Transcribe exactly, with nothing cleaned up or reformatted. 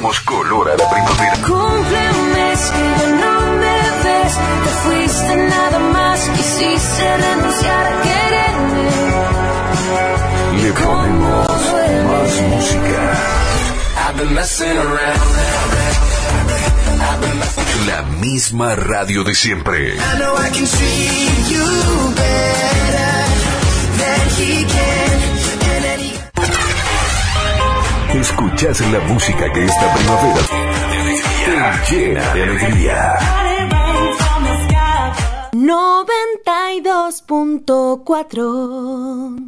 damos color a la primavera. Cumple un mes que ya no me ves, te fuiste nada más, quisiste renunciar a quererme. Le ponemos más música. La misma radio de siempre. Escuchas la música que esta primavera te llena de alegría. noventa y dos punto cuatro